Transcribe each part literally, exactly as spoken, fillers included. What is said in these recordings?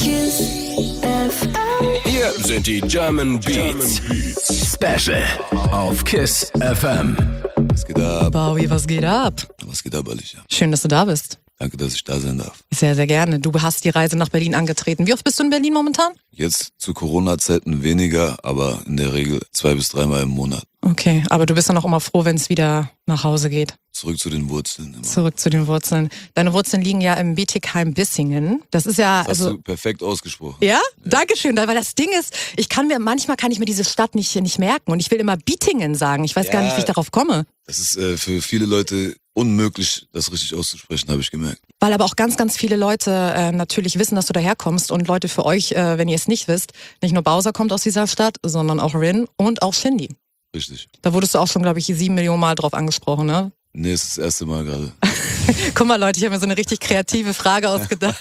Hier sind die German Beats. Special auf KISS F M. Was geht ab? Bowie, was geht ab? Was geht ab, Alicia? Schön, dass du da bist. Danke, dass ich da sein darf. Sehr, sehr gerne. Du hast die Reise nach Berlin angetreten. Wie oft bist du in Berlin momentan? Jetzt zu Corona-Zeiten weniger, aber in der Regel zwei bis dreimal im Monat. Okay, aber du bist dann auch immer froh, wenn es wieder nach Hause geht. Zurück zu den Wurzeln. Immer. Zurück zu den Wurzeln. Deine Wurzeln liegen ja im Bietigheim-Bissingen. Das ist ja... Das hast also du perfekt ausgesprochen. Ja? Ja? Dankeschön. Weil das Ding ist, ich kann mir, manchmal kann ich mir diese Stadt nicht, nicht merken. Und ich will immer Bietingen sagen. Ich weiß Ja, gar nicht, wie ich darauf komme. Das ist äh, für viele Leute unmöglich, das richtig auszusprechen, habe ich gemerkt. Weil aber auch ganz, ganz viele Leute äh, natürlich wissen, dass du daherkommst. Und Leute, für euch, äh, wenn ihr es nicht wisst, nicht nur Bowser kommt aus dieser Stadt, sondern auch Rin und auch Shindy. Richtig. Da wurdest du auch schon, glaube ich, sieben Millionen Mal drauf angesprochen, ne? Nee, es ist das erste Mal gerade. Guck mal, Leute, ich habe mir so eine richtig kreative Frage ausgedacht.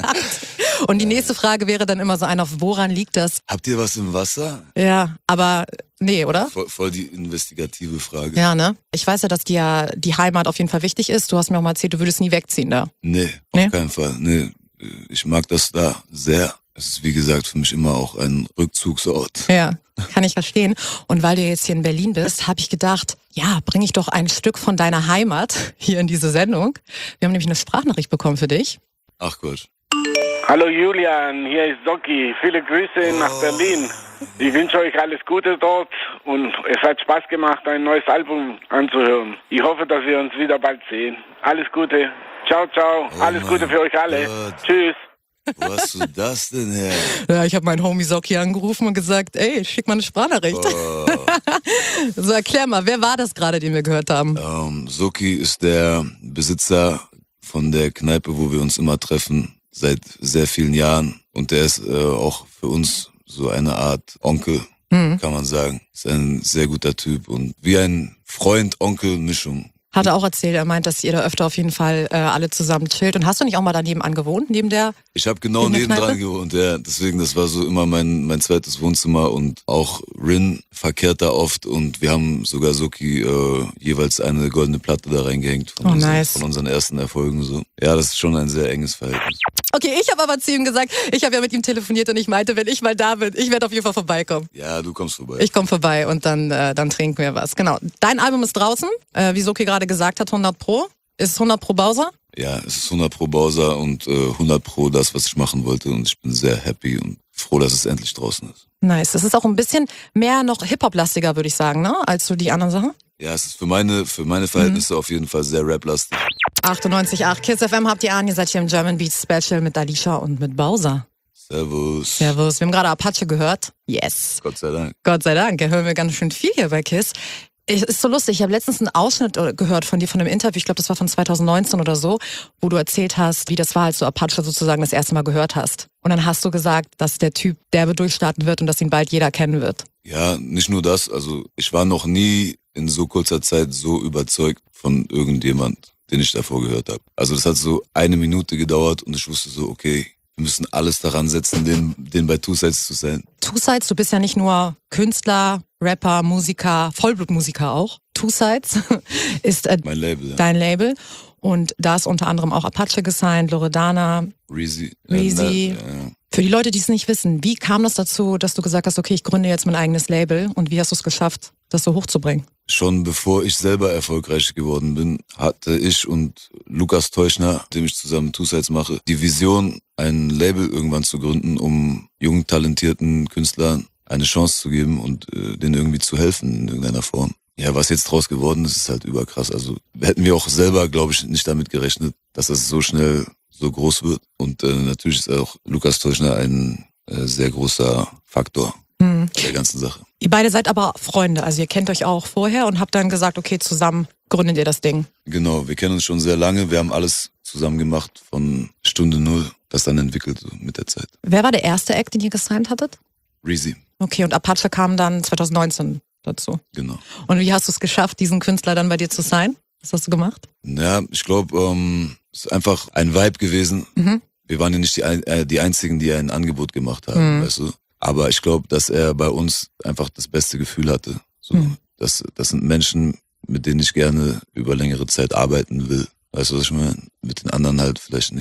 Und die nächste Frage wäre dann immer so eine, auf woran liegt das? Habt ihr was im Wasser? Ja, aber nee, oder? Voll, voll die investigative Frage. Ja, ne? Ich weiß ja, dass dir die Heimat auf jeden Fall wichtig ist. Du hast mir auch mal erzählt, du würdest nie wegziehen da. Nee, auf Nee? keinen Fall. Nee, ich mag das da sehr. Es ist, wie gesagt, für mich immer auch ein Rückzugsort. Ja, kann ich verstehen. Und weil du jetzt hier in Berlin bist, habe ich gedacht, ja, bringe ich doch ein Stück von deiner Heimat hier in diese Sendung. Wir haben nämlich eine Sprachnachricht bekommen für dich. Ach Gott. Hallo Julian, hier ist Socki. Viele Grüße nach Berlin. Ich wünsche euch alles Gute dort und es hat Spaß gemacht, ein neues Album anzuhören. Ich hoffe, dass wir uns wieder bald sehen. Alles Gute. Ciao, ciao. Oh alles Gute für euch alle. Gott. Tschüss. Wo hast du das denn her? Ja, ich habe meinen Homie Socki angerufen und gesagt, ey, schick mal eine Sprachnachricht. Oh. So, erklär mal, wer war das gerade, den wir gehört haben? Ähm, Soki ist der Besitzer von der Kneipe, wo wir uns immer treffen, seit sehr vielen Jahren. Und der ist äh, auch für uns so eine Art Onkel, Mhm. kann man sagen. Ist ein sehr guter Typ und wie ein Freund-Onkel-Mischung. Hat er auch erzählt, er meint, dass ihr da öfter auf jeden Fall äh, alle zusammen chillt. Und hast du nicht auch mal daneben angewohnt, neben der? Ich habe genau In der nebendran Kneipe? gewohnt, ja. Deswegen, das war so immer mein mein zweites Wohnzimmer und auch Rin verkehrt da oft und wir haben sogar Soki äh, jeweils eine goldene Platte da reingehängt von, Oh, unseren, nice. von unseren ersten Erfolgen so. Ja, das ist schon ein sehr enges Verhältnis. Okay, ich habe aber zu ihm gesagt, ich habe ja mit ihm telefoniert und ich meinte, wenn ich mal da bin, ich werde auf jeden Fall vorbeikommen. Ja, du kommst vorbei. Ich komme vorbei und dann, äh, dann trinken wir was. Genau. Dein Album ist draußen, äh, wie Soki gerade gesagt hat, hundert Pro. Ist es hundert Pro Bowser? Ja, es ist hundert Pro Bowser und äh, hundert Pro das, was ich machen wollte und ich bin sehr happy und froh, dass es endlich draußen ist. Nice. Es ist auch ein bisschen mehr noch Hip-Hop-lastiger, würde ich sagen, ne? Als so die anderen Sachen. Ja, es ist für meine für meine Verhältnisse auf jeden Fall sehr rap-lastig. achtundneunzig Komma acht KISS F M habt ihr an. Ihr seid hier im German Beats Special mit Alicia und mit Bowser. Servus. Servus. Wir haben gerade Apache gehört. Yes. Gott sei Dank. Gott sei Dank. Da hören wir ganz schön viel hier bei KISS. Es ist so lustig. Ich habe letztens einen Ausschnitt gehört von dir, von einem Interview. Ich glaube, das war von zwanzig neunzehn oder so, wo du erzählt hast, wie das war, als du Apache sozusagen das erste Mal gehört hast. Und dann hast du gesagt, dass der Typ derbe durchstarten wird und dass ihn bald jeder kennen wird. Ja, nicht nur das. Also ich war noch nie in so kurzer Zeit so überzeugt von irgendjemand, den ich davor gehört habe. Also das hat so eine Minute gedauert und ich wusste so, okay, wir müssen alles daran setzen, den, den bei Two Sides zu sein. Two Sides, du bist ja nicht nur Künstler, Rapper, Musiker, Vollblutmusiker auch. Two Sides ist äh, Mein Label, ja. dein Label. Und da ist unter anderem auch Apache gesigned, Loredana. Reezy. Reezy. Ja, ja. Für die Leute, die es nicht wissen, wie kam das dazu, dass du gesagt hast, okay, ich gründe jetzt mein eigenes Label und wie hast du es geschafft, das so hochzubringen? Schon bevor ich selber erfolgreich geworden bin, hatte ich und Lukas Teuchner, mit dem ich zusammen Two Sides mache, die Vision, ein Label irgendwann zu gründen, um jungen, talentierten Künstlern eine Chance zu geben und äh, denen irgendwie zu helfen in irgendeiner Form. Ja, was jetzt draus geworden ist, ist halt überkrass. Also hätten wir auch selber, glaube ich, nicht damit gerechnet, dass das so schnell so groß wird. Und äh, natürlich ist auch Lukas Teuchner ein äh, sehr großer Faktor Hm. bei der ganzen Sache. Ihr beide seid aber Freunde, also ihr kennt euch auch vorher und habt dann gesagt, okay, zusammen gründet ihr das Ding. Genau, wir kennen uns schon sehr lange. Wir haben alles zusammen gemacht von Stunde Null, das dann entwickelt so mit der Zeit. Wer war der erste Act, den ihr gesigned hattet? Reezy, Okay, und Apache kam dann zwanzig neunzehn dazu. genau. Und wie hast du es geschafft, diesen Künstler dann bei dir zu signen? Was hast du gemacht? Ja, ich glaube, ähm, es ist einfach ein Vibe gewesen. Mhm. Wir waren ja nicht die, ein- äh, die Einzigen, die ein Angebot gemacht haben, Mhm. weißt du. Aber ich glaube, dass er bei uns einfach das beste Gefühl hatte. So, Mhm. das, das sind Menschen, mit denen ich gerne über längere Zeit arbeiten will. Weißt du, was ich meine? Mit den anderen halt vielleicht nicht so.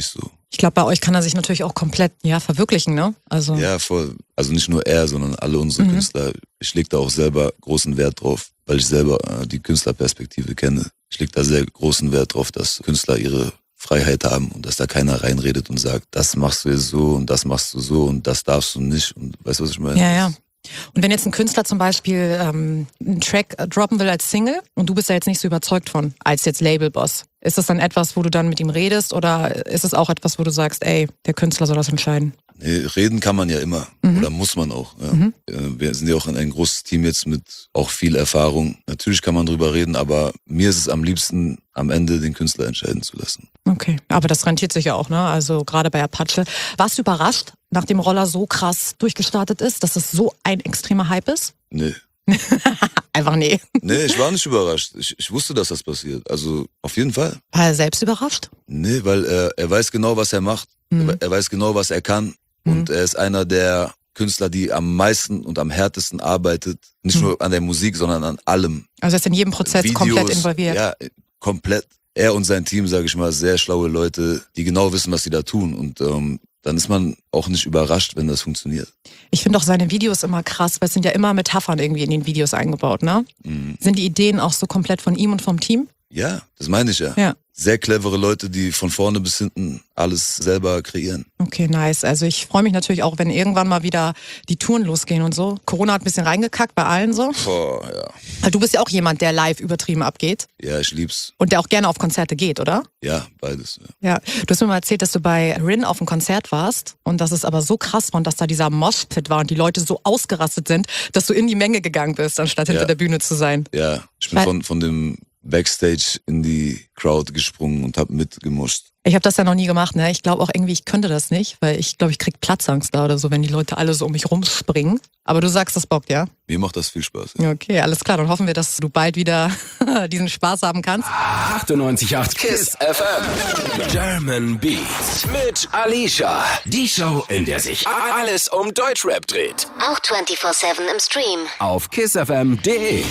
Ich glaube, bei euch kann er sich natürlich auch komplett ja, verwirklichen, ne? Also Ja, voll. Also nicht nur er, sondern alle unsere Mhm. Künstler. Ich leg da auch selber großen Wert drauf, weil ich selber äh, die Künstlerperspektive kenne. Ich leg da sehr großen Wert drauf, dass Künstler ihre Freiheit haben und dass da keiner reinredet und sagt, das machst du jetzt so und das machst du so und das darfst du nicht. Und weißt du, was ich meine? Ja, ja. Und wenn jetzt ein Künstler zum Beispiel ähm, einen Track äh, droppen will als Single und du bist ja jetzt nicht so überzeugt von, als jetzt Labelboss, ist das dann etwas, wo du dann mit ihm redest oder ist es auch etwas, wo du sagst, ey, der Künstler soll das entscheiden? Nee, reden kann man ja immer. Mhm. Oder muss man auch. Ja. Mhm. Äh, Wir sind ja auch ein großes Team jetzt mit auch viel Erfahrung. Natürlich kann man drüber reden, aber mir ist es am liebsten, am Ende den Künstler entscheiden zu lassen. Okay, aber das rentiert sich ja auch, ne? Also gerade bei Apache. Warst du überrascht, nachdem Roller so krass durchgestartet ist, dass es so ein extremer Hype ist? Nee. Einfach nee. Nee, ich war nicht überrascht. Ich, ich wusste, dass das passiert. Also auf jeden Fall. War er selbst überrascht? Nee, weil er, er weiß genau, was er macht. Mhm. Er, er weiß genau, was er kann. Mhm. Und er ist einer der Künstler, die am meisten und am härtesten arbeitet. Nicht Mhm. nur an der Musik, sondern an allem. Also er ist in jedem Prozess Videos, komplett involviert. Ja, komplett. Er und sein Team, sage ich mal, sehr schlaue Leute, die genau wissen, was sie da tun. Und ähm, dann ist man auch nicht überrascht, wenn das funktioniert. Ich finde auch seine Videos immer krass, weil es sind ja immer Metaphern irgendwie in den Videos eingebaut, ne? Mhm. Sind die Ideen auch so komplett von ihm und vom Team? Ja, das meine ich ja. Ja. Sehr clevere Leute, die von vorne bis hinten alles selber kreieren. Okay, nice. Also ich freue mich natürlich auch, wenn irgendwann mal wieder die Touren losgehen und so. Corona hat ein bisschen reingekackt bei allen so. Boah, ja. Weil du bist ja auch jemand, der live übertrieben abgeht Ja, ich lieb's. und der auch gerne auf Konzerte geht, oder? Ja, beides. Ja. Ja. Du hast mir mal erzählt, dass du bei Rin auf einem Konzert warst und dass es aber so krass war und dass da dieser Moshpit war und die Leute so ausgerastet sind, dass du in die Menge gegangen bist, anstatt hinter Ja. der Bühne zu sein. Ja, ich bin Weil- von, von dem Backstage in die Crowd gesprungen und hab mitgemuscht. Ich habe das ja noch nie gemacht, ne? Ich glaube auch irgendwie, ich könnte das nicht, weil ich glaube, ich krieg Platzangst da oder so, wenn die Leute alle so um mich rumspringen. Aber du sagst, das bockt, ja? Mir macht das viel Spaß. Ja. Okay, alles klar. Dann hoffen wir, dass du bald wieder diesen Spaß haben kannst. achtundneunzig Komma acht KISS F M. German Beats mit Alicia. Die Show, in der sich alles um Deutschrap dreht. Auch vierundzwanzig sieben im Stream. Auf kiss f m punkt d e.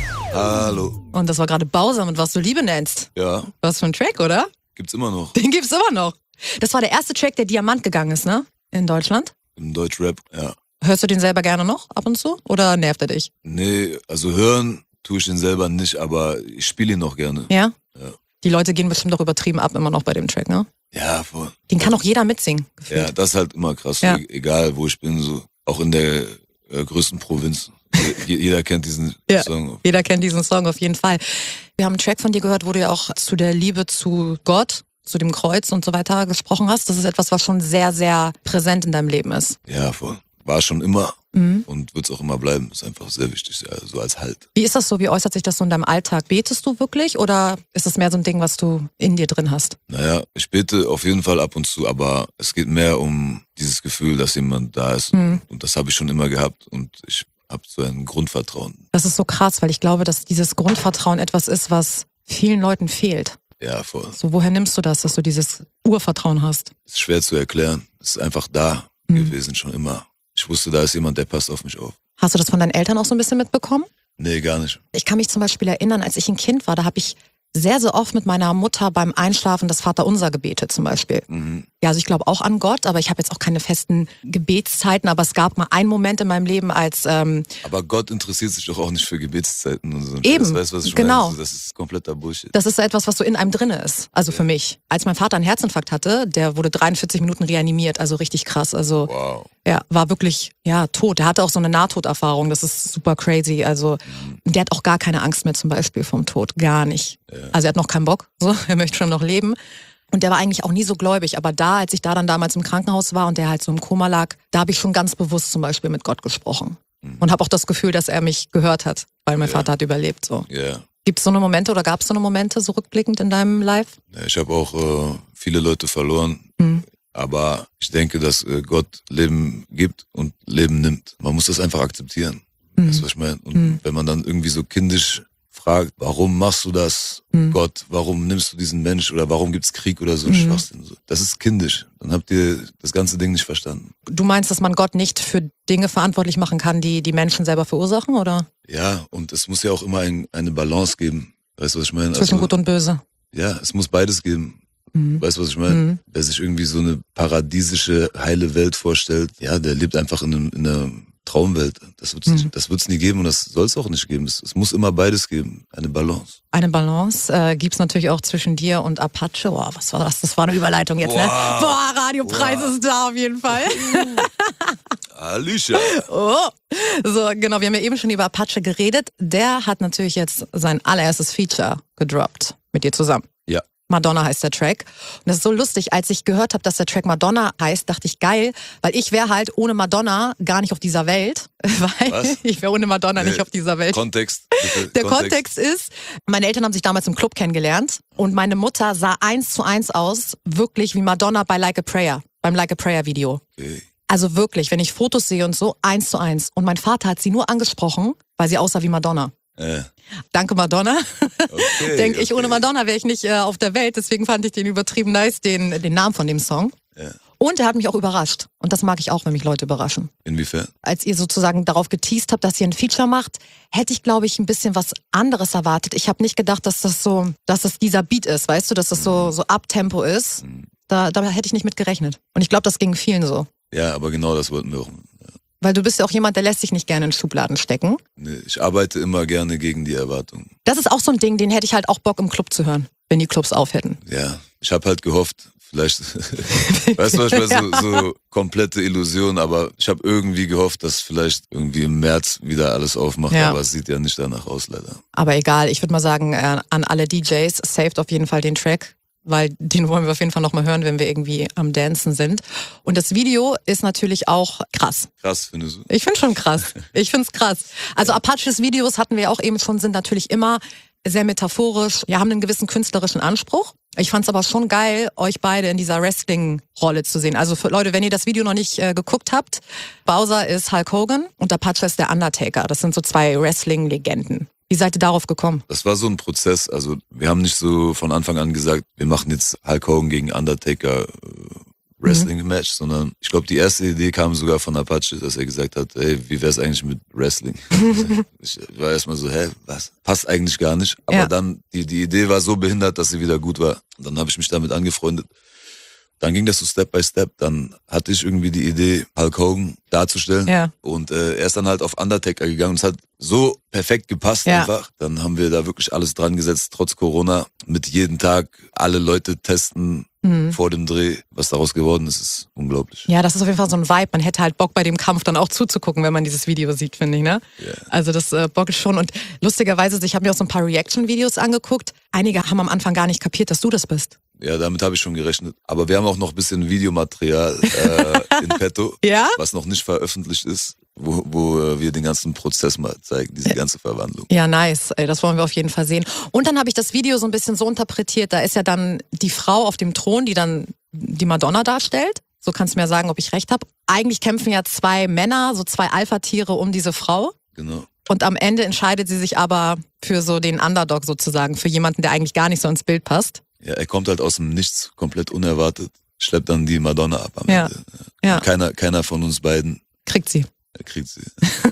Hallo. Und das war gerade Bowser mit Was du Liebe nennst. Ja, Was für ein Track, oder? gibt's immer noch. Den gibt's immer noch. Das war der erste Track, der Diamant gegangen ist, ne? In Deutschland. Im Deutschrap, ja. Hörst du den selber gerne noch ab und zu? Oder nervt er dich? Nee, also hören tue ich den selber nicht, aber ich spiele ihn noch gerne. Ja? Ja. Die Leute gehen bestimmt auch übertrieben ab immer noch bei dem Track, ne? Ja, voll. Den kann auch jeder mitsingen, gefühlt. Ja, das ist halt immer krass. Ja. E- Egal, wo ich bin, so. Auch in der äh, größten Provinz. Je- Jeder kennt diesen Ja. Song. Jeder kennt diesen Song auf jeden Fall. Wir haben einen Track von dir gehört, wo du ja auch zu der Liebe zu Gott, zu dem Kreuz und so weiter gesprochen hast. Das ist etwas, was schon sehr, sehr präsent in deinem Leben ist. Ja, voll. War schon immer Mhm. und wird's auch immer bleiben. Ist einfach sehr wichtig, ja, so als Halt. Wie ist das so? Wie äußert sich das so in deinem Alltag? Betest du wirklich oder ist es mehr so ein Ding, was du in dir drin hast? Naja, ich bete auf jeden Fall ab und zu, aber es geht mehr um dieses Gefühl, dass jemand da ist. Mhm. Und das habe ich schon immer gehabt und ich habe so ein Grundvertrauen. Das ist so krass, weil ich glaube, dass dieses Grundvertrauen etwas ist, was vielen Leuten fehlt. Ja, voll. So, woher nimmst du das, dass du dieses Urvertrauen hast? Ist schwer zu erklären. Ist einfach da Mhm. gewesen, schon immer. Ich wusste, da ist jemand, der passt auf mich auf. Hast du das von deinen Eltern auch so ein bisschen mitbekommen? Nee, gar nicht. Ich kann mich zum Beispiel erinnern, als ich ein Kind war, da habe ich sehr, sehr oft mit meiner Mutter beim Einschlafen das Vaterunser gebetet zum Beispiel. Mhm. Ja, also ich glaube auch an Gott, aber ich habe jetzt auch keine festen Gebetszeiten. Aber es gab mal einen Moment in meinem Leben, als ähm, Aber Gott interessiert sich doch auch nicht für Gebetszeiten und so. Eben, Das, weißt du, was ich genau. meine? Das ist kompletter Bullshit. das ist so etwas, was so in einem drinne ist. Also für mich. Als mein Vater einen Herzinfarkt hatte, der wurde dreiundvierzig Minuten reanimiert, also richtig krass. Also Wow. ja, war wirklich ja tot. Er hatte auch so eine Nahtoderfahrung. Das ist super crazy. Also der hat auch gar keine Angst mehr zum Beispiel vom Tod, gar nicht. Also er hat noch keinen Bock. So, er möchte schon noch leben. Und der war eigentlich auch nie so gläubig. Aber da, als ich da dann damals im Krankenhaus war und der halt so im Koma lag, da habe ich schon ganz bewusst zum Beispiel mit Gott gesprochen. Und habe auch das Gefühl, dass er mich gehört hat, weil mein Ja. Vater hat überlebt. So. Ja. Gibt es so eine Momente oder gab es so eine Momente so rückblickend in deinem Life? Ja, ich habe auch äh, viele Leute verloren. Mhm. Aber ich denke, dass äh, Gott Leben gibt und Leben nimmt. Man muss das einfach akzeptieren. Mhm. Weißt du, was ich meine? Und Mhm. wenn man dann irgendwie so kindisch fragt, warum machst du das, Mhm. Gott, warum nimmst du diesen Mensch oder warum gibt's Krieg oder so, Mhm. Schwachsinn. So. Das ist kindisch. Dann habt ihr das ganze Ding nicht verstanden. Du meinst, dass man Gott nicht für Dinge verantwortlich machen kann, die die Menschen selber verursachen, oder? Ja, und es muss ja auch immer ein, eine Balance geben. Weißt du, was ich meine? Zwischen Also, Gut und Böse. ja, es muss beides geben. Mhm. Weißt du, was ich meine? Mhm. Wer sich irgendwie so eine paradiesische, heile Welt vorstellt, ja, der lebt einfach in, einem, in einer Traumwelt. Das wird's, mhm. nicht, das wird's nie geben und das soll es auch nicht geben. Es, es muss immer beides geben. Eine Balance. Eine Balance äh, gibt's natürlich auch zwischen dir und Apache. Boah, was war das? Das war eine Überleitung jetzt, Boah. ne? Boah, Radiopreis Boah. ist da auf jeden Fall. Alicia. Oh. So, genau, wir haben ja eben schon über Apache geredet. Der hat natürlich jetzt sein allererstes Feature gedroppt mit dir zusammen. Ja. Madonna heißt der Track. Und das ist so lustig, als ich gehört habe, dass der Track Madonna heißt, dachte ich, geil, weil ich wäre halt ohne Madonna gar nicht auf dieser Welt. Weil Was? ich wäre ohne Madonna nee. nicht auf dieser Welt. Kontext. Bitte. Der Kontext. Kontext ist, meine Eltern haben sich damals im Club kennengelernt und meine Mutter sah eins zu eins aus, wirklich wie Madonna bei Like a Prayer, beim Like a Prayer Video. Okay. Also wirklich, wenn ich Fotos sehe und so, eins zu eins. Und mein Vater hat sie nur angesprochen, weil sie aussah wie Madonna. Äh. Danke Madonna. Okay, Denke ich, okay. ohne Madonna wäre ich nicht äh, auf der Welt. Deswegen fand ich den übertrieben nice, den, den Namen von dem Song. Ja. Und er hat mich auch überrascht. Und das mag ich auch, wenn mich Leute überraschen. Inwiefern? Als ihr sozusagen darauf geteast habt, dass ihr ein Feature macht, hätte ich, glaube ich, ein bisschen was anderes erwartet. Ich habe nicht gedacht, dass das so, dass das dieser Beat ist, weißt du, dass das so, so Uptempo ist. Mhm. Da, da hätte ich nicht mit gerechnet. Und ich glaube, das ging vielen so. Ja, aber genau das wollten wir auch. Ja. Weil du bist ja auch jemand, der lässt sich nicht gerne in Schubladen stecken. Nee, ich arbeite immer gerne gegen die Erwartungen. Das ist auch so ein Ding, den hätte ich halt auch Bock im Club zu hören, wenn die Clubs auf hätten. Ja, ich habe halt gehofft, vielleicht, weißt du, was ich meine, so, so komplette Illusion, aber ich habe irgendwie gehofft, dass vielleicht irgendwie im März wieder alles aufmacht, ja. aber es sieht ja nicht danach aus, leider. Aber egal, ich würde mal sagen, äh, an alle D Js, saved auf jeden Fall den Track. Weil den wollen wir auf jeden Fall nochmal hören, wenn wir irgendwie am Dancen sind. Und das Video ist natürlich auch krass. Krass, findest du? Ich finde schon krass. Ich finde es krass. Also Apaches Videos hatten wir auch eben schon, sind natürlich immer sehr metaphorisch. Wir haben einen gewissen künstlerischen Anspruch. Ich fand es aber schon geil, euch beide in dieser Wrestling-Rolle zu sehen. Also für Leute, wenn ihr das Video noch nicht äh, geguckt habt, Bowser ist Hulk Hogan und Apache ist der Undertaker. Das sind so zwei Wrestling-Legenden. Wie seid ihr darauf gekommen? Das war so ein Prozess. Also wir haben nicht so von Anfang an gesagt, wir machen jetzt Hulk Hogan gegen Undertaker äh, Wrestling-Match, mhm. sondern ich glaube, die erste Idee kam sogar von Apache, dass er gesagt hat, ey, wie wär's eigentlich mit Wrestling? Ich war erstmal so, hä, was? Passt eigentlich gar nicht. Aber ja. dann, die, die Idee war so behindert, dass sie wieder gut war. Und dann habe ich mich damit angefreundet. Dann ging das so Step by Step. Dann hatte ich irgendwie die Idee, Hulk Hogan darzustellen. Ja. Und äh, er ist dann halt auf Undertaker gegangen. Und es hat so perfekt gepasst ja. einfach. Dann haben wir da wirklich alles dran gesetzt, trotz Corona. Mit jedem Tag alle Leute testen mhm. vor dem Dreh. Was daraus geworden ist, ist unglaublich. Ja, das ist auf jeden Fall so ein Vibe. Man hätte halt Bock bei dem Kampf dann auch zuzugucken, wenn man dieses Video sieht, finde ich, ne? Yeah. Also das äh, Bock ist schon. Und lustigerweise, ich habe mir auch so ein paar Reaction-Videos angeguckt. Einige haben am Anfang gar nicht kapiert, dass du das bist. Ja, damit habe ich schon gerechnet. Aber wir haben auch noch ein bisschen Videomaterial äh, in petto, ja? was noch nicht veröffentlicht ist, wo, wo wir den ganzen Prozess mal zeigen, diese ganze Verwandlung. Ja, nice. Ey, das wollen wir auf jeden Fall sehen. Und dann habe ich das Video so ein bisschen so interpretiert, da ist ja dann die Frau auf dem Thron, die dann die Madonna darstellt. So kannst du mir sagen, ob ich recht habe. Eigentlich kämpfen ja zwei Männer, so zwei Alpha-Tiere um diese Frau. Genau. Und am Ende entscheidet sie sich aber für so den Underdog sozusagen, für jemanden, der eigentlich gar nicht so ins Bild passt. Ja, er kommt halt aus dem Nichts, komplett unerwartet, schleppt dann die Madonna ab am ja. Ende. Ja. Keiner, keiner von uns beiden kriegt sie. Er kriegt sie.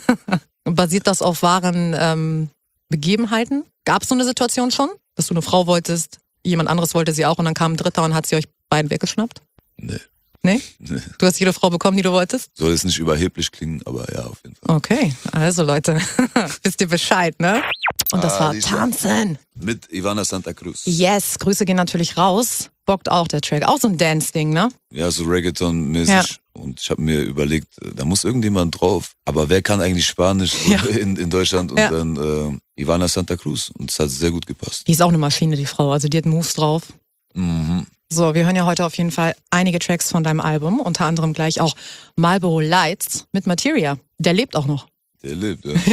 Und basiert das auf wahren ähm, Begebenheiten? Gab es so eine Situation schon, dass du eine Frau wolltest, jemand anderes wollte sie auch und dann kam ein Dritter und hat sie euch beiden weggeschnappt? Nee. Nee? Nee. Du hast jede Frau bekommen, die du wolltest? Soll es nicht überheblich klingen, aber ja, auf jeden Fall. Okay, also Leute, wisst ihr Bescheid, ne? Und das Ah, war Lisa. Tanzen. Mit Ivana Santa Cruz. Yes, Grüße gehen natürlich raus. Bockt auch der Track. Auch so ein Dance-Ding, ne? Ja, so Reggaeton-mäßig. Ja. Und ich habe mir überlegt, da muss irgendjemand drauf. Aber wer kann eigentlich Spanisch so Ja. in, in Deutschland? Und Ja. dann äh, Ivana Santa Cruz. Und es hat sehr gut gepasst. Die ist auch eine Maschine, die Frau. Also die hat Moves drauf. Mhm. So, wir hören ja heute auf jeden Fall einige Tracks von deinem Album. Unter anderem gleich auch Marlboro Lights mit Materia. Der lebt auch noch. Der lebt, ja.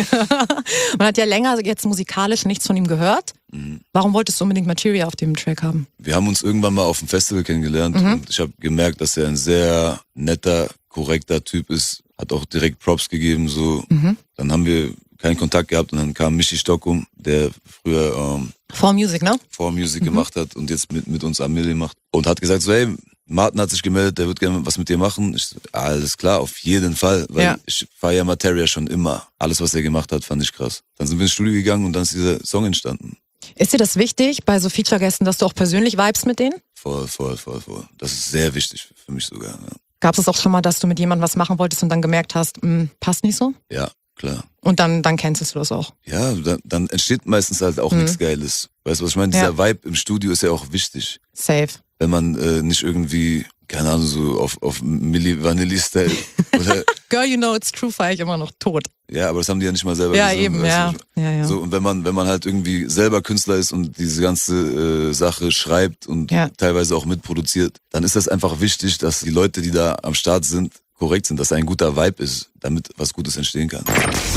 Man hat ja länger jetzt musikalisch nichts von ihm gehört. Mhm. Warum wolltest du unbedingt Materia auf dem Track haben? Wir haben uns irgendwann mal auf dem Festival kennengelernt Mhm. und ich habe gemerkt, dass er ein sehr netter, korrekter Typ ist. Hat auch direkt Props gegeben. So. Mhm. Dann haben wir keinen Kontakt gehabt und dann kam Michi Stockholm, der früher ähm, For Music, ne? For Music Mhm. gemacht hat und jetzt mit, mit uns Amelie macht. Und hat gesagt so, hey, Martin hat sich gemeldet, der wird gerne was mit dir machen. Ich so, alles klar, auf jeden Fall, weil Ja. ich feiere Materia schon immer. Alles, was er gemacht hat, fand ich krass. Dann sind wir ins Studio gegangen und dann ist dieser Song entstanden. Ist dir das wichtig bei so Feature-Gästen, dass du auch persönlich vibest mit denen? Voll, voll, voll, voll. Das ist sehr wichtig für mich sogar. Ja, Gab es auch schon mal, dass du mit jemandem was machen wolltest und dann gemerkt hast, mh, passt nicht so? ja klar. Und dann, dann cancelst du das auch. Ja, dann, dann entsteht meistens halt auch Mhm. nichts Geiles. Weißt du, was ich meine? Ja. Dieser Vibe im Studio ist ja auch wichtig. Safe. Wenn man äh, nicht irgendwie, keine Ahnung, so auf, auf Milli Vanilli-Style oder, Girl, you know it's true, feier ich immer noch tot. ja, aber das haben die ja nicht mal selber Ja, gesungen. eben, weißt ja. du? ja, ja. So, und wenn man, wenn man halt irgendwie selber Künstler ist und diese ganze äh, Sache schreibt und Ja. teilweise auch mitproduziert, dann ist das einfach wichtig, dass die Leute, die da am Start sind, korrekt sind, dass ein guter Vibe ist, damit was Gutes entstehen kann.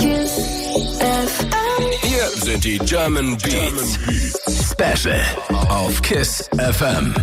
Hier sind die German Beats Special auf KISS F M.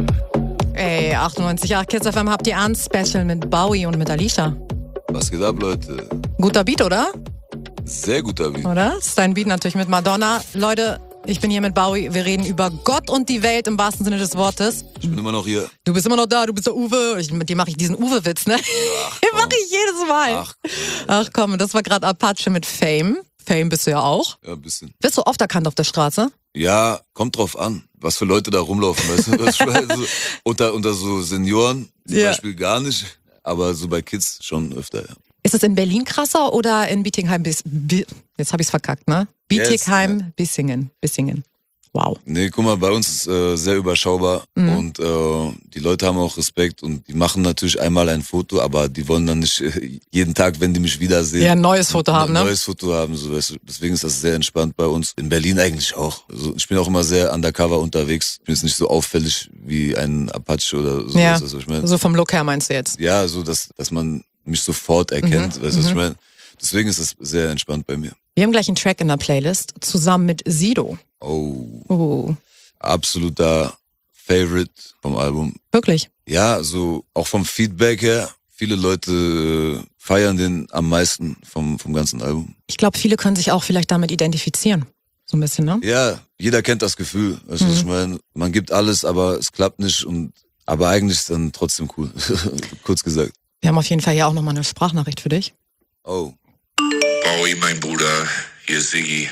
Ey, achtundneunzig Komma acht Kiss F M habt ihr an, Special mit Bowie und mit Alicia. Was geht ab, Leute? Guter Beat, oder? Sehr guter Beat. Oder? Das ist dein Beat natürlich mit Madonna. Leute, ich bin hier mit Bowie. Wir reden über Gott und die Welt im wahrsten Sinne des Wortes. Ich bin immer noch hier. Du bist immer noch da, du bist der Uwe. Ich, mit dir mache ich diesen Uwe-Witz, ne? Den mache ich jedes Mal. Ach, Ach komm, das war gerade Apache mit Fame. Fame bist du ja auch. ja, ein bisschen. Wirst du oft erkannt auf der Straße? Ja, kommt drauf an, was für Leute da rumlaufen, weißt du? Was ich meine? So, unter, unter so Senioren zum Ja. Beispiel gar nicht, aber so bei Kids schon öfter, ja. Ist es in Berlin krasser oder in Bietigheim? Bis, Bi- jetzt habe ich es verkackt, ne? Bietigheim, Yes, Bissingen. Bissingen. Wow. Nee, guck mal, bei uns ist äh, sehr überschaubar Mhm. und äh, die Leute haben auch Respekt und die machen natürlich einmal ein Foto, aber die wollen dann nicht äh, jeden Tag, wenn die mich wiedersehen, Ja, ein neues Foto haben, ein ne? neues Foto haben. So, weißt du? Deswegen ist das sehr entspannt bei uns. In Berlin eigentlich auch. Also ich bin auch immer sehr undercover unterwegs. Ich bin jetzt nicht so auffällig wie ein Apache oder so. Ja. Weißt du, was ich meine? So vom Look her meinst du jetzt? Ja, so dass, dass man mich sofort erkennt. Mhm, Weißt du, was ich mhm. meine? Deswegen ist das sehr entspannt bei mir. Wir haben gleich einen Track in der Playlist zusammen mit Sido. Oh, Oh, absoluter Favorite vom Album. wirklich? Ja, so auch vom Feedback her. Viele Leute äh, feiern den am meisten vom, vom ganzen Album. Ich glaube, viele können sich auch vielleicht damit identifizieren. So ein bisschen, ne? Ja, jeder kennt das Gefühl. Weißt du, was ich meine? Man gibt alles, aber es klappt nicht. Und aber eigentlich ist dann trotzdem cool. Kurz gesagt. Wir haben auf jeden Fall hier auch nochmal eine Sprachnachricht für dich. Oh. Bowie, mein Bruder, hier ist Siggi.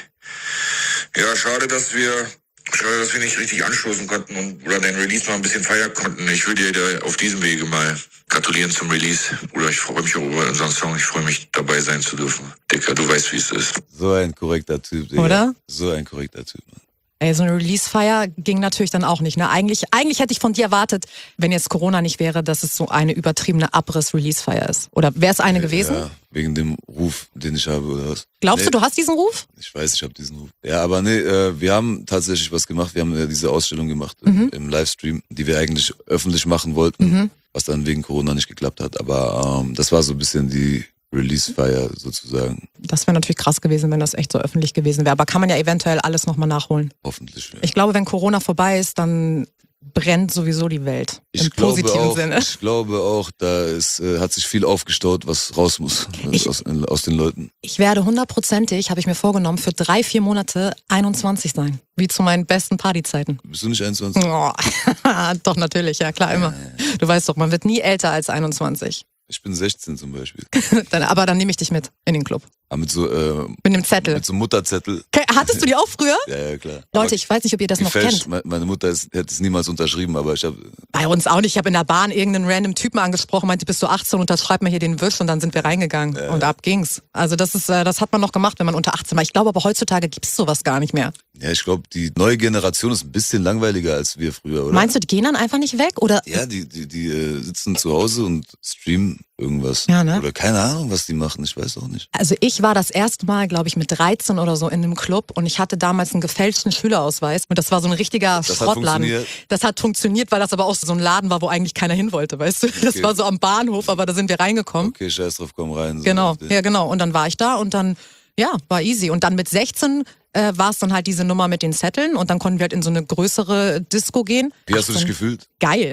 Ja, schade, dass wir, schade, dass wir nicht richtig anstoßen konnten und oder den Release mal ein bisschen feiern konnten. Ich würde dir da auf diesem Wege mal gratulieren zum Release. Bruder, ich freue mich auch über unseren Song. Ich freue mich, dabei sein zu dürfen. Dicker, du weißt, wie es ist. So ein korrekter Typ, Digga. Oder? So ein korrekter Typ, Mann. Ey, so eine Release-Feier ging natürlich dann auch nicht, ne? Eigentlich, eigentlich hätte ich von dir erwartet, wenn jetzt Corona nicht wäre, dass es so eine übertriebene Abriss-Release-Feier ist. Oder wäre es eine gewesen? Ja, wegen dem Ruf, den ich habe, oder was? Glaubst Nee. du, du hast diesen Ruf? Ich weiß, ich habe diesen Ruf. Ja, aber nee, äh, wir haben tatsächlich was gemacht. Wir haben äh, diese Ausstellung gemacht Mhm. im, im Livestream, die wir eigentlich öffentlich machen wollten, Mhm. was dann wegen Corona nicht geklappt hat. Aber ähm, das war so ein bisschen die Release-Feier sozusagen. Das wäre natürlich krass gewesen, wenn das echt so öffentlich gewesen wäre. Aber kann man ja eventuell alles nochmal nachholen. Hoffentlich. Ja. Ich glaube, wenn Corona vorbei ist, dann brennt sowieso die Welt. Ich Im glaube positiven auch, Sinne. Ich glaube auch, da ist, äh, hat sich viel aufgestaut, was raus muss Ich- aus, aus den Leuten. Ich werde hundertprozentig, habe ich mir vorgenommen, für drei, vier Monate einundzwanzig sein. Wie zu meinen besten Partyzeiten. Bist du nicht einundzwanzig? Oh, doch, natürlich, ja klar, immer. Du weißt doch, man wird nie älter als einundzwanzig. Ich bin sechzehn zum Beispiel. Dann, aber dann nehme ich dich mit in den Club. Aber mit so, äh, Mit einem Zettel. mit so einem Mutterzettel. Okay, hattest du die auch früher? Ja, ja, klar. Leute, ich weiß nicht, ob ihr das noch gefälscht. kennt. Me- Meine Mutter ist, hätte es niemals unterschrieben, aber ich habe Bei uns auch nicht. Ich habe in der Bahn irgendeinen random Typen angesprochen, meinte, bist du achtzehn, unterschreib mir hier den Wisch und dann sind wir reingegangen. Und ab ging's. Also das ist, äh, das hat man noch gemacht, wenn man unter achtzehn war. Ich glaube aber heutzutage gibt's sowas gar nicht mehr. Ja, ich glaube, die neue Generation ist ein bisschen langweiliger als wir früher, oder? Meinst du, die gehen dann einfach nicht weg? Oder Ja, die, die, die äh, sitzen zu Hause und streamen irgendwas. Ja, ne? Oder keine Ahnung, was die machen, ich weiß auch nicht. Also ich war das erste Mal, glaube ich, mit dreizehn oder so in einem Club und ich hatte damals einen gefälschten Schülerausweis und das war so ein richtiger hat Schrottladen. funktioniert? Das hat funktioniert, weil das aber auch so ein Laden war, wo eigentlich keiner hin wollte, weißt du? Das Okay. war so am Bahnhof, aber da sind wir reingekommen. Okay, scheiß drauf, komm rein. So Genau, auf den- ja genau. Und dann war ich da und dann, ja, war easy. Und dann mit sechzehn äh, war es dann halt diese Nummer mit den Zetteln und dann konnten wir halt in so eine größere Disco gehen. Wie hast du dich Dann- gefühlt? Geil.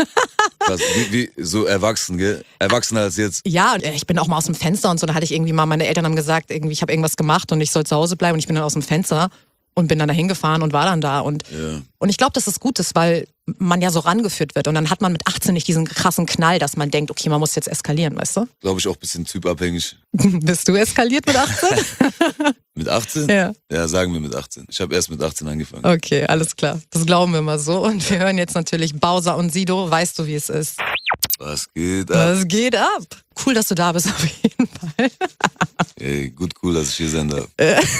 Krass, wie, wie, so erwachsen, gell? Erwachsener als jetzt. Ja, und ich bin auch mal aus dem Fenster und so, da hatte ich irgendwie mal, meine Eltern haben gesagt, irgendwie, ich habe irgendwas gemacht und ich soll zu Hause bleiben und ich bin dann aus dem Fenster und bin dann da hingefahren und war dann da. Und, Ja. und ich glaube, dass das gut ist, weil man ja so rangeführt wird. Und dann hat man mit achtzehn nicht diesen krassen Knall, dass man denkt, okay, man muss jetzt eskalieren, weißt du? Glaube ich auch ein bisschen typabhängig. Bist du eskaliert mit achtzehn? Mit achtzehn? Ja. Ja, sagen wir mit achtzehn. Ich habe erst mit achtzehn angefangen. Okay, alles klar. Das glauben wir mal so. Und wir hören jetzt natürlich Bowser und Sido. Weißt du, wie es ist? Was geht ab? Was geht ab? Cool, dass du da bist, auf jeden Fall. Ey, gut cool, dass ich hier sein darf.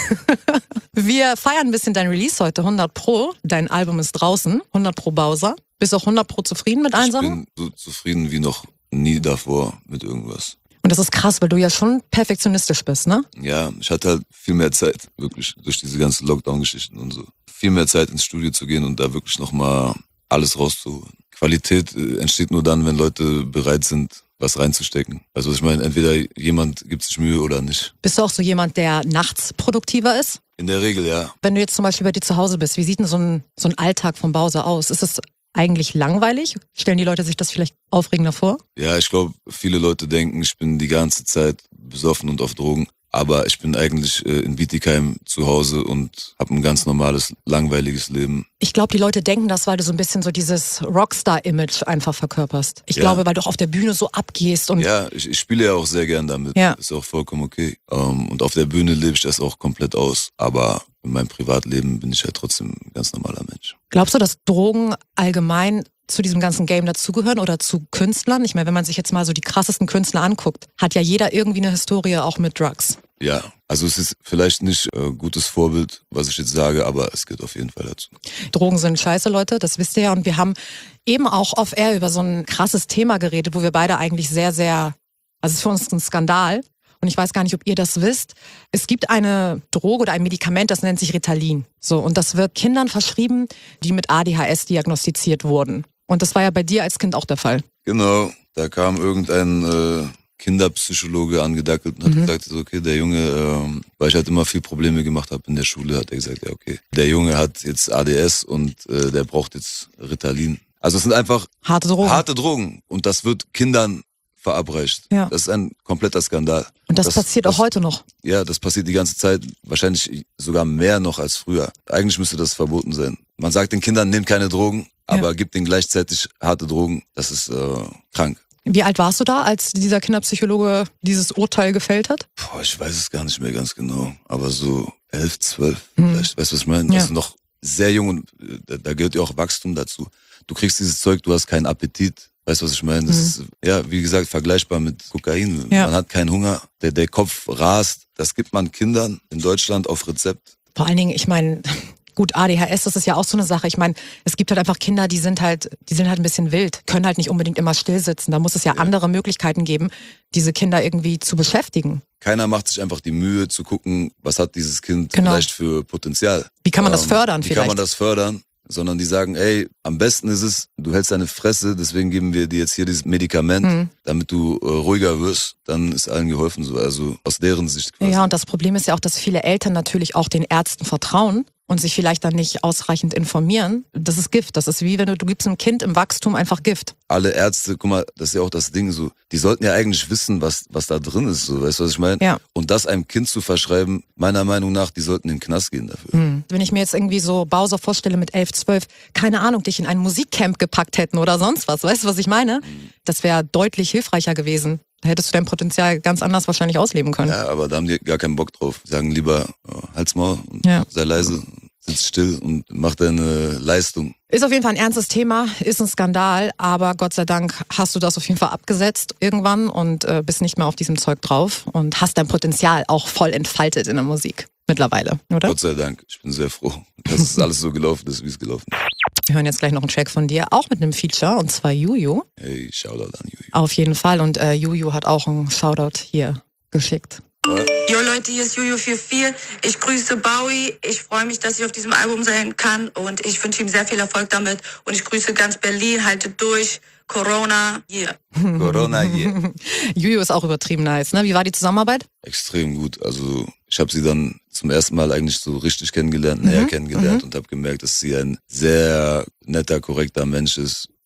Wir feiern ein bisschen dein Release heute, hundert Pro. Dein Album ist draußen, hundert Pro Bowser. Bist du auch hundert Pro zufrieden mit allen Ich Sachen? bin so zufrieden wie noch nie davor mit irgendwas. Und das ist krass, weil du ja schon perfektionistisch bist, ne? Ja, ich hatte halt viel mehr Zeit, wirklich, durch diese ganzen Lockdown-Geschichten und so. Viel mehr Zeit ins Studio zu gehen und da wirklich nochmal alles rauszuholen. Qualität äh, entsteht nur dann, wenn Leute bereit sind, was reinzustecken. Also ich meine, entweder jemand gibt sich Mühe oder nicht. Bist du auch so jemand, der nachts produktiver ist? In der Regel, ja. Wenn du jetzt zum Beispiel bei dir zu Hause bist, wie sieht denn so ein, so ein Alltag von Bowser aus? Ist es eigentlich langweilig? Stellen die Leute sich das vielleicht aufregender vor? Ja, ich glaube, viele Leute denken, ich bin die ganze Zeit besoffen und auf Drogen. Aber ich bin eigentlich äh, in Bietigheim zu Hause und habe ein ganz normales, langweiliges Leben. Ich glaube, die Leute denken das, weil du so ein bisschen so dieses Rockstar-Image einfach verkörperst. Ich Ja. glaube, weil du auch auf der Bühne so abgehst und Ja, ich, ich spiele ja auch sehr gern damit. Ja. Ist auch vollkommen okay. Ähm, und auf der Bühne lebe ich das auch komplett aus. Aber in meinem Privatleben bin ich ja trotzdem ein ganz normaler Mensch. glaubst du, dass Drogen allgemein zu diesem ganzen Game dazugehören oder zu Künstlern? Ich meine, wenn man sich jetzt mal so die krassesten Künstler anguckt, hat ja jeder irgendwie eine Historie auch mit Drugs. Ja, also es ist vielleicht nicht äh, gutes Vorbild, was ich jetzt sage, aber es gehört auf jeden Fall dazu. Drogen sind scheiße, Leute, das wisst ihr ja. Und wir haben eben auch off-air über so ein krasses Thema geredet, wo wir beide eigentlich sehr, sehr, also es ist für uns ein Skandal. Und ich weiß gar nicht, ob ihr das wisst. Es gibt eine Droge oder ein Medikament, das nennt sich Ritalin. So, und das wird Kindern verschrieben, die mit A D H S diagnostiziert wurden. Und das war ja bei dir als Kind auch der Fall. Genau, da kam irgendein äh, Kinderpsychologe angedackelt und hat Mhm. gesagt, so, okay, der Junge, ähm, weil ich halt immer viel Probleme gemacht habe in der Schule, hat er gesagt, ja okay, der Junge hat jetzt A D S und äh, der braucht jetzt Ritalin. Also es sind einfach Harte Drogen. harte Drogen und das wird Kindern verabreicht. Ja. Das ist ein kompletter Skandal. Und das, das- passiert das- auch heute noch. Ja, das passiert die ganze Zeit, wahrscheinlich sogar mehr noch als früher. Eigentlich müsste das verboten sein. Man sagt den Kindern, nehmt keine Drogen, aber gibt ihnen gleichzeitig harte Drogen. Das ist äh, krank. Wie alt warst du da, als dieser Kinderpsychologe dieses Urteil gefällt hat? Boah, ich weiß es gar nicht mehr ganz genau, aber so elf, zwölf, Mhm. vielleicht, weißt du, was ich meine? Ja. Das ist noch sehr jung und äh, da, da gehört ja auch Wachstum dazu. Du kriegst dieses Zeug, du hast keinen Appetit. Weißt du, was ich meine? Das Mhm. ist, ja, wie gesagt, vergleichbar mit Kokain. Ja. Man hat keinen Hunger, der, der Kopf rast. Das gibt man Kindern in Deutschland auf Rezept. Vor allen Dingen, ich meine, gut, A D H S, das ist ja auch so eine Sache. Ich meine, es gibt halt einfach Kinder, die sind halt, die sind halt ein bisschen wild, können halt nicht unbedingt immer still sitzen. Da muss es ja, Ja. andere Möglichkeiten geben, diese Kinder irgendwie zu beschäftigen. Keiner macht sich einfach die Mühe zu gucken, was hat dieses Kind Genau. vielleicht für Potenzial. Wie kann man das Ähm, fördern Wie vielleicht? kann man das fördern? Sondern die sagen, ey, am besten ist es, du hältst deine Fresse, deswegen geben wir dir jetzt hier dieses Medikament, Mhm. damit du äh, ruhiger wirst, dann ist allen geholfen so. Also aus deren Sicht quasi. Ja, und das Problem ist ja auch, dass viele Eltern natürlich auch den Ärzten vertrauen und sich vielleicht dann nicht ausreichend informieren. Das ist Gift. Das ist wie wenn du, du gibst einem Kind im Wachstum einfach Gift. Alle Ärzte, guck mal, das ist ja auch das Ding so, die sollten ja eigentlich wissen, was was da drin ist, so, weißt du, was ich meine? Ja. Und das einem Kind zu verschreiben, meiner Meinung nach, die sollten in den Knast gehen dafür. Hm. Wenn ich mir jetzt irgendwie so Bowser vorstelle mit elf, zwölf, keine Ahnung, dich in ein Musikcamp gepackt hätten oder sonst was, weißt du, was ich meine? Das wäre deutlich hilfreicher gewesen. Da hättest du dein Potenzial ganz anders wahrscheinlich ausleben können. Ja, aber da haben die gar keinen Bock drauf. Die sagen lieber, oh, halt's Maul und Ja. sei leise, sitz still und mach deine Leistung. Ist auf jeden Fall ein ernstes Thema, ist ein Skandal, aber Gott sei Dank hast du das auf jeden Fall abgesetzt irgendwann und äh, bist nicht mehr auf diesem Zeug drauf und hast dein Potenzial auch voll entfaltet in der Musik mittlerweile, oder? Gott sei Dank. Ich bin sehr froh, dass es alles so gelaufen ist, wie es gelaufen ist. Wir hören jetzt gleich noch einen Track von dir, auch mit einem Feature, und zwar Juju. Hey, Shoutout an Juju. Auf jeden Fall, und äh, Juju hat auch einen Shoutout hier geschickt. Jo Leute, hier ist Juju vier vier. Ich grüße Bowie. Ich freue mich, dass ich auf diesem Album sein kann und ich wünsche ihm sehr viel Erfolg damit. Und ich grüße ganz Berlin. Haltet durch. Corona, yeah. Corona hier. Juju ist auch übertrieben nice, ne? Wie war die Zusammenarbeit? Extrem gut. Also ich habe sie dann zum ersten Mal eigentlich so richtig kennengelernt, näher Mhm, kennengelernt mhm. und habe gemerkt, dass sie ein sehr netter, korrekter Mensch ist.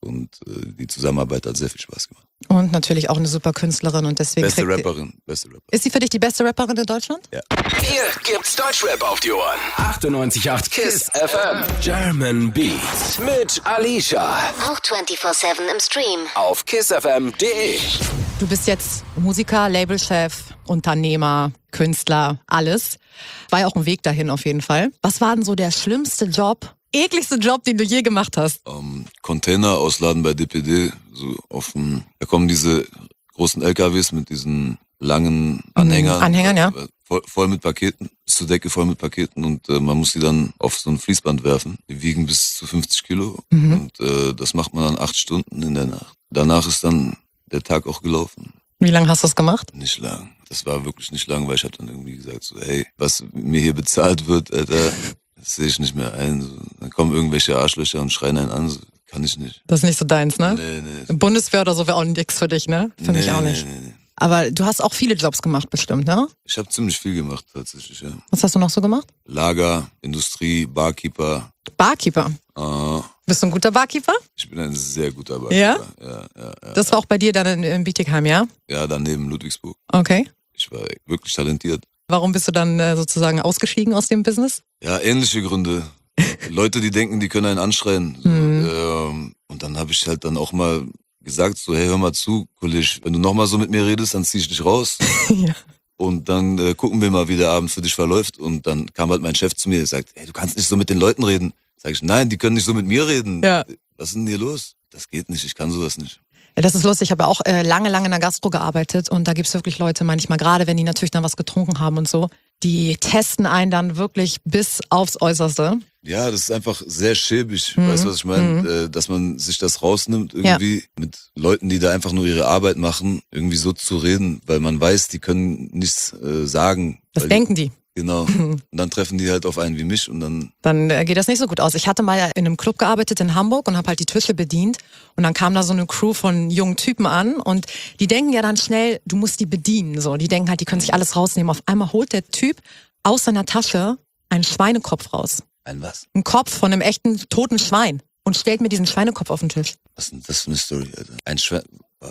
und äh, die Zusammenarbeit hat sehr viel Spaß gemacht. Und natürlich auch eine super Künstlerin und deswegen Beste kriegt- Rapperin, beste Rapperin. Ist sie für dich die beste Rapperin in Deutschland? Ja. Hier gibt's Deutschrap auf die Ohren. achtundneunzig Komma acht KISS F M. German Beats mit Alicia. Auch vierundzwanzig sieben im Stream. Auf kissfm punkt de. Du bist jetzt Musiker, Labelchef, Unternehmer, Künstler, alles. War ja auch ein Weg dahin auf jeden Fall. Was war denn so der schlimmste Job, ekligste Job, den du je gemacht hast? Ähm, Container ausladen bei D P D, so auf dem, da kommen diese großen L K Ws mit diesen langen Anhängern. Anhängern, ja. äh, Voll, voll mit Paketen, bis zur Decke voll mit Paketen und äh, man muss die dann auf so ein Fließband werfen. Die wiegen bis zu fünfzig Kilo Mhm. und äh, das macht man dann acht Stunden in der Nacht. Danach ist dann der Tag auch gelaufen. Wie lange hast du das gemacht? Nicht lang. Das war wirklich nicht lang, weil ich habe dann irgendwie gesagt so, hey, was mir hier bezahlt wird, Alter, das sehe ich nicht mehr ein. So, dann kommen irgendwelche Arschlöcher und schreien einen an, so, kann ich nicht. Das ist nicht so deins, ne? Nee, nee. Bundeswehr oder so wäre auch nix für dich, ne? Für mich Nee, auch nee, nicht. nee, nee. Aber du hast auch viele Jobs gemacht bestimmt, ne? Ich habe ziemlich viel gemacht tatsächlich, ja. Was hast du noch so gemacht? Lager, Industrie, Barkeeper. Barkeeper. Äh, Bist du ein guter Barkeeper? ich bin ein sehr guter Barkeeper. Ja? Ja, ja, ja. Das war auch bei dir dann in, in Bietigheim, ja? Ja, daneben Ludwigsburg. Okay. Ich war wirklich talentiert. Warum bist du dann äh, sozusagen ausgeschieden aus dem Business? Ja, ähnliche Gründe. Leute, die denken, die können einen anschreien. So, Mhm. ähm, und dann habe ich halt dann auch mal gesagt, so, hey, hör mal zu, Kollege, wenn du nochmal so mit mir redest, dann zieh ich dich raus. Ja. Und dann äh, gucken wir mal, wie der Abend für dich verläuft. Und dann kam halt mein Chef zu mir und sagt, hey, du kannst nicht so mit den Leuten reden. Sag ich, nein, die können nicht so mit mir reden. Ja. Was ist denn hier los? Das geht nicht, ich kann sowas nicht. Ja, das ist lustig. Ich habe ja auch äh, lange, lange in der Gastro gearbeitet und da gibt's wirklich Leute manchmal, gerade wenn die natürlich dann was getrunken haben und so, die testen einen dann wirklich bis aufs Äußerste. Ja, das ist einfach sehr schäbig, Mhm. weißt du, was ich meine? Mhm. Äh, dass man sich das rausnimmt, irgendwie mit Leuten, die da einfach nur ihre Arbeit machen, irgendwie so zu reden, weil man weiß, die können nichts äh, sagen. Das weil denken die. Die, genau. Und dann treffen die halt auf einen wie mich und dann, Dann äh, geht das nicht so gut aus. Ich hatte mal in einem Club gearbeitet in Hamburg und habe halt die Tische bedient und dann kam da so eine Crew von jungen Typen an und die denken ja dann schnell, du musst die bedienen. So, die denken halt, die können sich alles rausnehmen. Auf einmal holt der Typ aus seiner Tasche einen Schweinekopf raus. ein was? Einen Kopf von einem echten toten Schwein und stellt mir diesen Schweinekopf auf den Tisch. Was ist denn das für eine Story, Alter? Ein Schwein...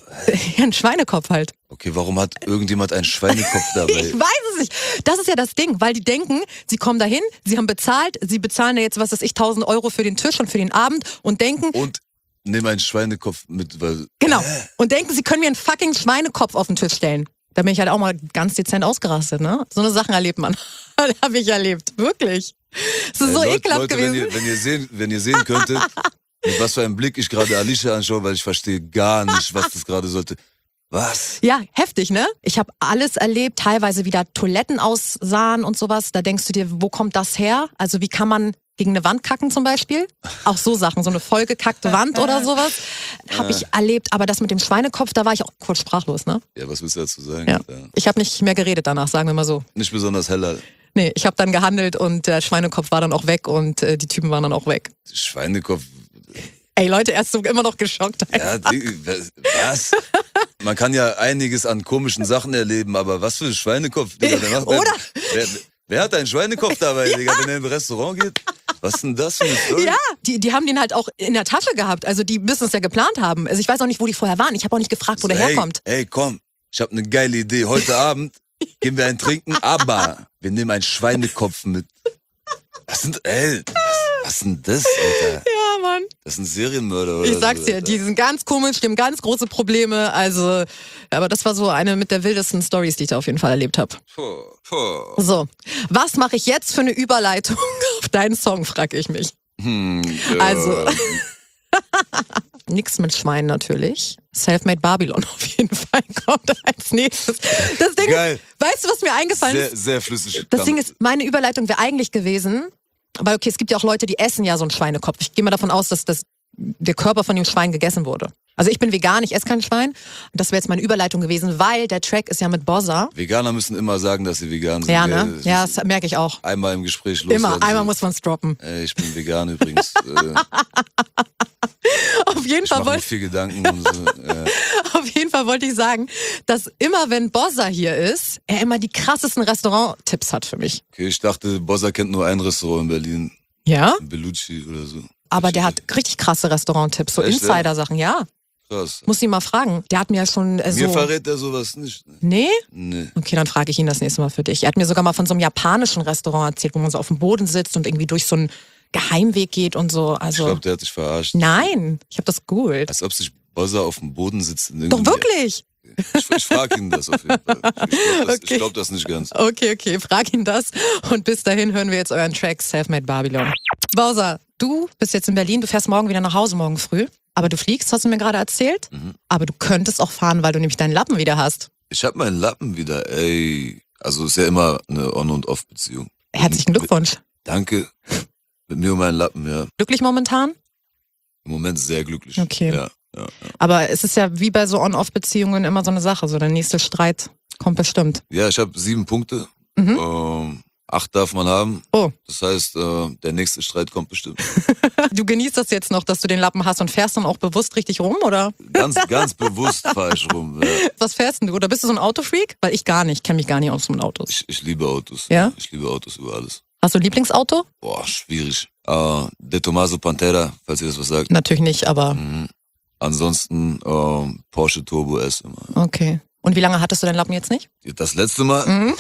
Ja, ein Schweinekopf halt. Okay, warum hat irgendjemand einen Schweinekopf Ich dabei? weiß es nicht. Das ist ja das Ding, weil die denken, sie kommen dahin, sie haben bezahlt, sie bezahlen ja jetzt, was weiß ich, tausend Euro für den Tisch und für den Abend und denken, Und nimm einen Schweinekopf mit, weil... genau, und denken, sie können mir einen fucking Schweinekopf auf den Tisch stellen. Da bin ich halt auch mal ganz dezent ausgerastet, ne? So eine Sachen erlebt man. Habe ich erlebt, wirklich. Es ist Ey, so Leute, ekelhaft Leute, gewesen. Wenn ihr, wenn, ihr sehen, wenn ihr sehen könntet, mit was für einem Blick ich gerade Alicia anschaue, weil ich verstehe gar nicht, was das gerade sollte. Was? Ja, heftig, ne? Ich habe alles erlebt, teilweise wieder Toiletten aussahen und sowas. Da denkst du dir, wo kommt das her? Also wie kann man gegen eine Wand kacken zum Beispiel? Auch so Sachen, so eine vollgekackte Wand oder sowas. Habe ich erlebt. Aber das mit dem Schweinekopf, da war ich auch kurz sprachlos, ne? Ja, was willst du dazu sagen? Ja. Ja. Ich habe nicht mehr geredet danach, sagen wir mal so. Nicht besonders heller. Nee, ich habe dann gehandelt und der Schweinekopf war dann auch weg und äh, die Typen waren dann auch weg. Schweinekopf. Ey Leute, er ist so immer noch geschockt. Ja, die, was? Man kann ja einiges an komischen Sachen erleben, aber was für ein Schweinekopf, Digga. Der macht, Oder? Wer, wer hat einen Schweinekopf dabei, Digga, wenn er in ein Restaurant geht? Was ist denn das für eine Story? Ja, die, die haben den halt auch in der Tasche gehabt. Also die müssen es ja geplant haben. Also ich weiß auch nicht, wo die vorher waren. Ich habe auch nicht gefragt, wo der hey, herkommt. Hey, komm, ich habe eine geile Idee. Heute Abend gehen wir ein Trinken, aber wir nehmen einen Schweinekopf mit. Was sind, ey, was, was sind das, Alter? Ja, Mann. Das sind Serienmörder oder Ich sag's so, dir, Alter. die sind ganz komisch, die haben ganz große Probleme. Also, aber das war so eine mit der wildesten Stories, die ich da auf jeden Fall erlebt habe. Puh, puh. So, was mache ich jetzt für eine Überleitung auf deinen Song, frage ich mich. Hm, äh, Also, nix mit Schwein natürlich. Selfmade Babylon auf jeden Fall kommt als nächstes. Das Ding Geil. ist, weißt du, was mir eingefallen sehr, ist? sehr flüssig. Das Ding ist, meine Überleitung wäre eigentlich gewesen, weil okay, es gibt ja auch Leute, die essen ja so einen Schweinekopf. Ich gehe mal davon aus, dass das der Körper von dem Schwein gegessen wurde. Also ich bin vegan, ich esse kein Schwein. Das wäre jetzt meine Überleitung gewesen, weil der Track ist ja mit Bozza. Veganer müssen immer sagen, dass sie vegan sind. Ja, ne? Das Ja, ist das merke ich auch. einmal im Gespräch los. Immer, einmal muss man's droppen. Ey, ich bin vegan übrigens. äh, Auf jeden ich Fall mache mir wollte viel Gedanken und so. Ja. auf jeden Fall wollte ich sagen, dass immer wenn Bozza hier ist, er immer die krassesten Restaurant-Tipps hat für mich. Okay, ich dachte, Bozza kennt nur ein Restaurant in Berlin. Ja? Bellucci oder so. aber der hat richtig krasse Restauranttipps, so Echt, Insider-Sachen, ja. Krass. Muss ihn mal fragen. Der hat mir ja schon äh, so... Mir verrät er sowas nicht. Ne? Nee? Nee. Okay, dann frage ich ihn das nächste Mal für dich. Er hat mir sogar mal von so einem japanischen Restaurant erzählt, wo man so auf dem Boden sitzt und irgendwie durch so einen Geheimweg geht und so. Also, Ich glaube, der hat dich verarscht. nein, ich habe das gegoogelt. Als ob sich Bozza auf dem Boden sitzt. In Doch irgendeinem- wirklich? Ich, ich frage ihn das auf jeden Fall. Ich glaube das, Okay. ich glaub das nicht ganz. Okay, okay, frag ihn das. Und bis dahin hören wir jetzt euren Track Selfmade Babylon. Bowser, du bist jetzt in Berlin, du fährst morgen wieder nach Hause, morgen früh. Aber du fliegst, hast du mir gerade erzählt. Mhm. Aber du könntest auch fahren, weil du nämlich deinen Lappen wieder hast. Ich habe meinen Lappen wieder, ey. Also ist ja immer eine On- und Off-Beziehung. Herzlichen Glückwunsch. Danke. Mit mir und meinen Lappen, ja. Glücklich momentan? Im Moment sehr glücklich. Okay. Ja, ja, ja. Aber es ist ja wie bei so On-Off-Beziehungen immer so eine Sache. So der nächste Streit kommt bestimmt. ja ich habe sieben Punkte. Mhm. Ähm, acht darf man haben. Oh. Das heißt, äh, der nächste Streit kommt bestimmt. Du genießt das jetzt noch, dass du den Lappen hast und fährst dann auch bewusst richtig rum, oder? Ganz, ganz bewusst fahre ich rum. Ja. Was fährst denn du? Oder bist du so ein Autofreak? Weil ich gar nicht, kenne mich gar nicht aus mit Autos. Ich, ich liebe Autos. Ja? Ich liebe Autos über alles. Hast du ein Lieblingsauto? Boah, schwierig. Äh, De Tomaso Pantera, falls ihr das was sagt. Natürlich nicht, aber Mhm. Ansonsten ähm, Porsche Turbo S immer. okay. Und wie lange hattest du deinen Lappen jetzt nicht? Das letzte Mal? Mhm.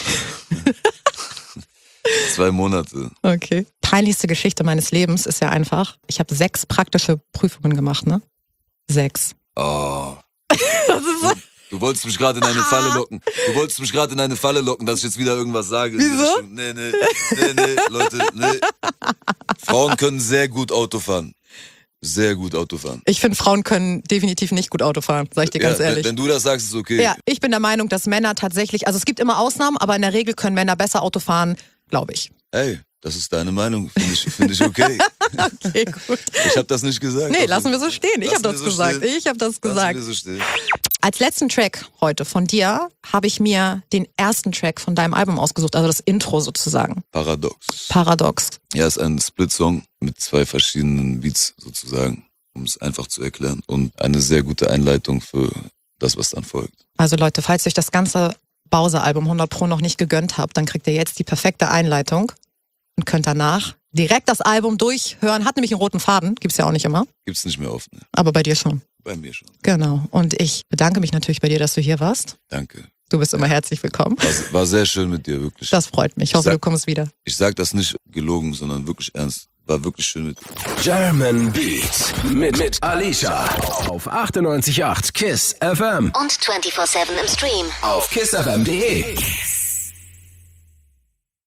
Zwei Monate. Okay. Peinlichste Geschichte meines Lebens ist ja einfach, ich habe sechs praktische Prüfungen gemacht, ne? Sechs. Oh. Das ist so. Du wolltest mich gerade in eine Falle locken. Du wolltest mich gerade in eine Falle locken, dass ich jetzt wieder irgendwas sage. Wieso? Nee, nee, nee, nee, Leute, nee. Frauen können sehr gut Auto fahren. Sehr gut Auto fahren. Ich finde, Frauen können definitiv nicht gut Auto fahren, sag ich dir ganz ja, ehrlich. Wenn du das sagst, ist okay. Ja, ich bin der Meinung, dass Männer tatsächlich, also es gibt immer Ausnahmen, aber in der Regel können Männer besser Auto fahren, glaube ich. Ey, das ist deine Meinung. Finde ich, find ich okay. Okay, gut. Ich habe das nicht gesagt. Nee, lassen wir so stehen. Ich habe Lassen wir das so gesagt. stehen. Ich habe das Lassen gesagt. wir so stehen. Als letzten Track heute von dir habe ich mir den ersten Track von deinem Album ausgesucht, also das Intro sozusagen. Paradox. Paradox. Ja, ist ein Split-Song mit zwei verschiedenen Beats sozusagen, um es einfach zu erklären. Und eine sehr gute Einleitung für das, was dann folgt. Also Leute, falls ihr euch das ganze Bowser-Album hundert Pro noch nicht gegönnt habt, dann kriegt ihr jetzt die perfekte Einleitung und könnt danach direkt das Album durchhören. Hat nämlich einen roten Faden, gibt's ja auch nicht immer, Gibt's nicht mehr oft, ne? aber bei dir schon. Bei mir schon. Genau. Und ich bedanke mich natürlich bei dir, dass du hier warst. Danke. Du bist immer herzlich willkommen. War, war sehr schön mit dir, wirklich. Das freut mich. Ich hoffe, sag- du kommst wieder. Ich sag das nicht gelogen, sondern wirklich ernst. War wirklich schön mit dir. German Beat mit, mit Alicia auf achtundneunzig Komma acht KISS F M Und vierundzwanzig sieben im Stream. auf kiss f m punkt d e.